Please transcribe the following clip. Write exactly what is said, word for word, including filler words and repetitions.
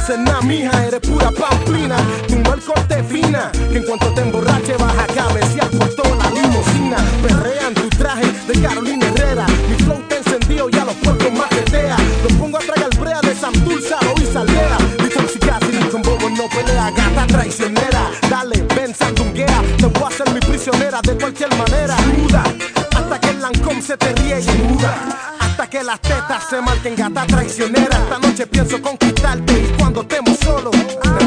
haces nada, mija, eres pura pamplina. Tumba el corte fina, que en cuanto te emborrache vas a cabecear por toda la limosina. Perrea en tu traje de Carolina Herrera, mi flow te encendido y a los puertos maquetea. Los pongo a tragar brea de Santurce a Loíza Aldea. Dicen si casi ni con bobo no pelea, gata traicionera. Dale, ven, sandunguea, te voy a hacer mi prisionera de cualquier manera. Suda, hasta que el Lancôme se te riegue. Suda, hasta que las tetas se marquen, gata traicionera. Esta noche pienso conquistarte y cuando estemos solos